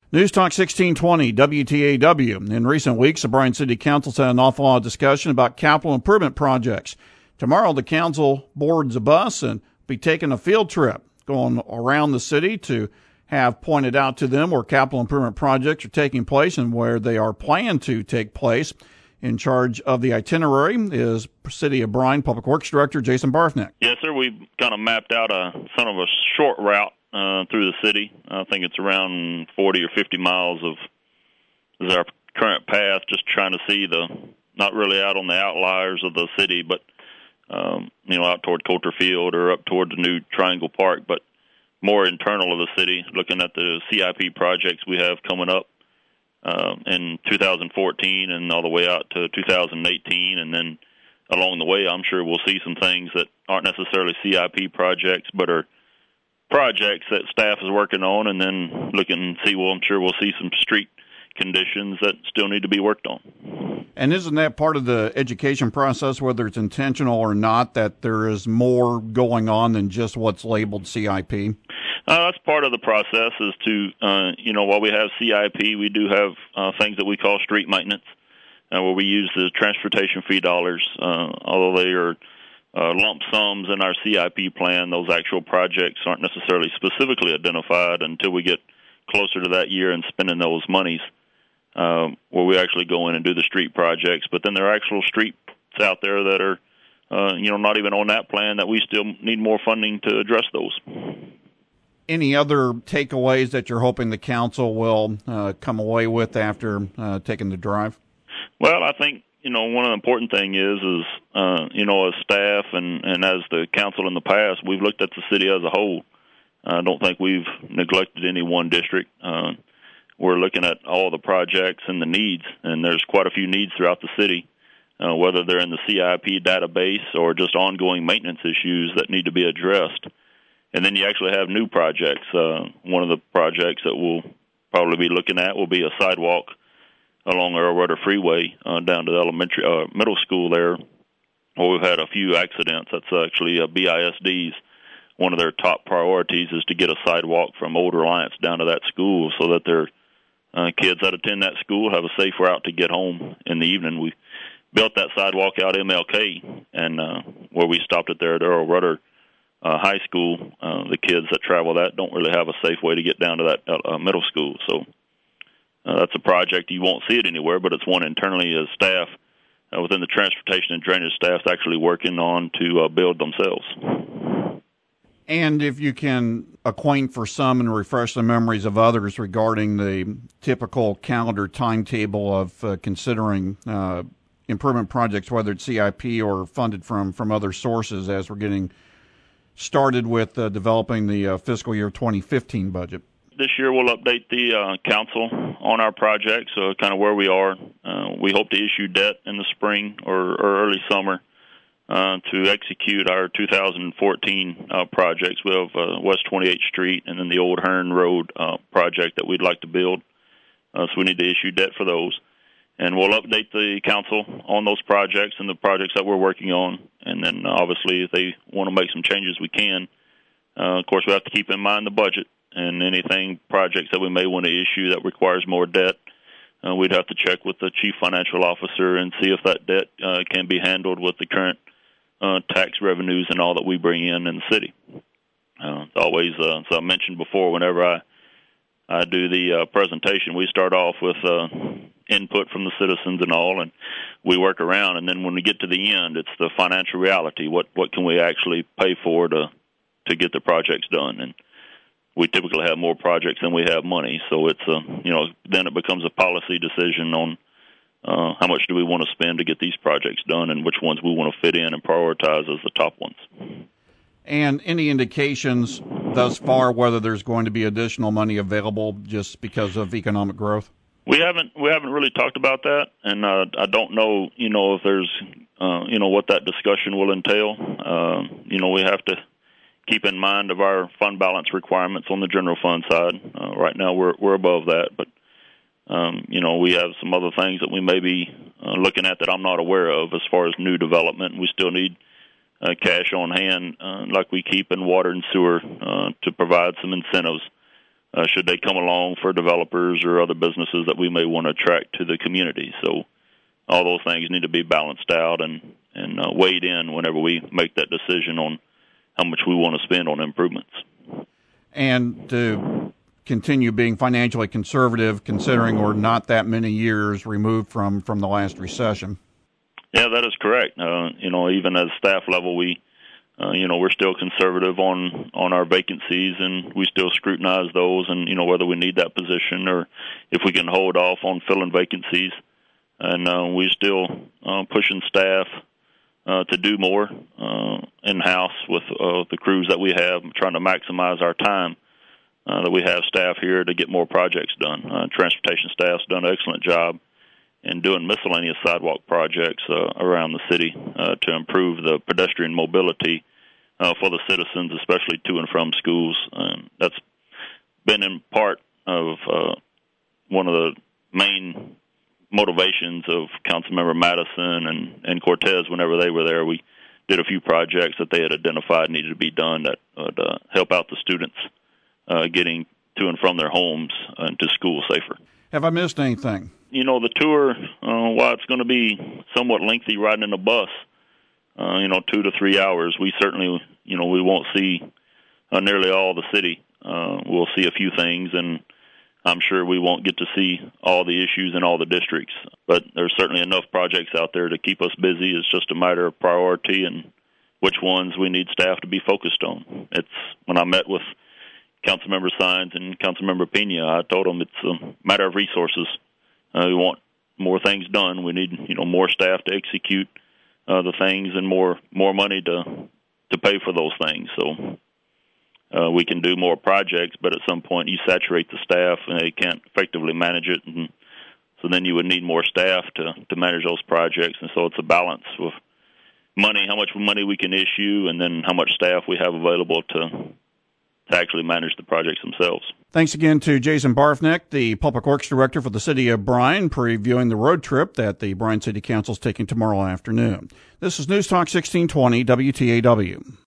News Talk 1620, WTAW. In recent weeks, the Bryan City Council's had an awful lot of discussion about capital improvement projects. Tomorrow, the council boards a bus and be taking a field trip going around the city to have pointed out to them where capital improvement projects are taking place and where they are planned to take place. In charge of the itinerary is City of Bryan Public Works Director Jason Barfneck. Yes, sir. We've kind of mapped out a short route through the city. I think it's around 40 or 50 miles is our current path, just trying to see not really out on the outliers of the city, but, out toward Coulter Field or up toward the new Triangle Park, but more internal of the city, looking at the CIP projects we have coming up in 2014 and all the way out to 2018. And then along the way, I'm sure we'll see some things that aren't necessarily CIP projects, but are projects that staff is working on, and then I'm sure we'll see some street conditions that still need to be worked on. And isn't that part of the education process, whether it's intentional or not, that there is more going on than just what's labeled CIP? That's part of the process is to, while we have CIP, we do have things that we call street maintenance, where we use the transportation fee dollars, although they are lump sums in our CIP plan. Those actual projects aren't necessarily specifically identified until we get closer to that year and spending those monies, where we actually go in and do the street projects. But then there are actual streets out there that are, not even on that plan that we still need more funding to address those. Any other takeaways that you're hoping the council will come away with after taking the drive? Well, I think, one of the important things is as staff and as the council in the past, we've looked at the city as a whole. I don't think we've neglected any one district. We're looking at all the projects and the needs, and there's quite a few needs throughout the city, whether they're in the CIP database or just ongoing maintenance issues that need to be addressed. And then you actually have new projects. One of the projects that we'll probably be looking at will be a sidewalk along Earl Rudder Freeway down to the middle school there, where we've had a few accidents. That's actually BISD's. One of their top priorities is to get a sidewalk from Old Reliance down to that school so that their kids that attend that school have a safe route to get home in the evening. We built that sidewalk out MLK, and where we stopped it there at Earl Rudder High School, the kids that travel that don't really have a safe way to get down to that middle school. So that's a project you won't see it anywhere, but it's one internally as staff within the transportation and drainage staff actually working on to build themselves. And if you can acquaint for some and refresh the memories of others regarding the typical calendar timetable of considering improvement projects, whether it's CIP or funded from other sources, as we're getting started with developing the fiscal year 2015 budget. This year we'll update the council on our projects, so kind of where we are. We hope to issue debt in the spring or early summer to execute our 2014 projects. We have West 28th Street and then the Old Hearn Road project that we'd like to build. So we need to issue debt for those. And we'll update the council on those projects and the projects that we're working on. And then, obviously, if they want to make some changes, we can. Of course, we have to keep in mind the budget and anything projects that we may want to issue that requires more debt. We'd have to check with the chief financial officer and see if that debt can be handled with the current tax revenues and all that we bring in the city. It's always, as I mentioned before, whenever I do the presentation, we start off with input from the citizens and all, and we work around. And then when we get to the end, it's the financial reality. What can we actually pay for to get the projects done? And we typically have more projects than we have money, so it's then it becomes a policy decision on how much do we want to spend to get these projects done, and which ones we want to fit in and prioritize as the top ones. And any indications thus far whether there's going to be additional money available just because of economic growth? We haven't really talked about that, and I don't know, if there's, what that discussion will entail. We have to keep in mind of our fund balance requirements on the general fund side. Right now we're above that, but we have some other things that we may be looking at that I'm not aware of as far as new development. We still need cash on hand, like we keep in water and sewer, to provide some incentives should they come along for developers or other businesses that we may want to attract to the community. So all those things need to be balanced out and weighed in whenever we make that decision on how much we want to spend on improvements. And to continue being financially conservative, considering we're not that many years removed from the last recession. Yeah, that is correct. Even at staff level, we're still conservative on our vacancies, and we still scrutinize those, and whether we need that position or if we can hold off on filling vacancies. And we're still pushing staff to do more in-house with the crews that we have, trying to maximize our time that we have staff here to get more projects done. Transportation staff's done an excellent job in doing miscellaneous sidewalk projects around the city to improve the pedestrian mobility for the citizens, especially to and from schools. That's been in part of one of the main motivations of Councilmember Madison and Cortez. Whenever they were there, we did a few projects that they had identified needed to be done that would help out the students getting to and from their homes and to school safer. Have I missed anything? The tour, while it's going to be somewhat lengthy riding in a bus, 2 to 3 hours, we certainly, we won't see nearly all the city. We'll see a few things, and I'm sure we won't get to see all the issues in all the districts. But there's certainly enough projects out there to keep us busy. It's just a matter of priority and which ones we need staff to be focused on. When I met with Councilmember Sines and Councilmember Pena, I told them it's a matter of resources. We want more things done. We need, more staff to execute the things and more money to pay for those things. So we can do more projects, but at some point you saturate the staff and they can't effectively manage it. And so then you would need more staff to manage those projects. And so it's a balance with money, how much money we can issue, and then how much staff we have available to actually manage the projects themselves. Thanks again to Jason Barfnick, the Public Works Director for the City of Bryan, previewing the road trip that the Bryan City Council is taking tomorrow afternoon. This is News Talk 1620 WTAW.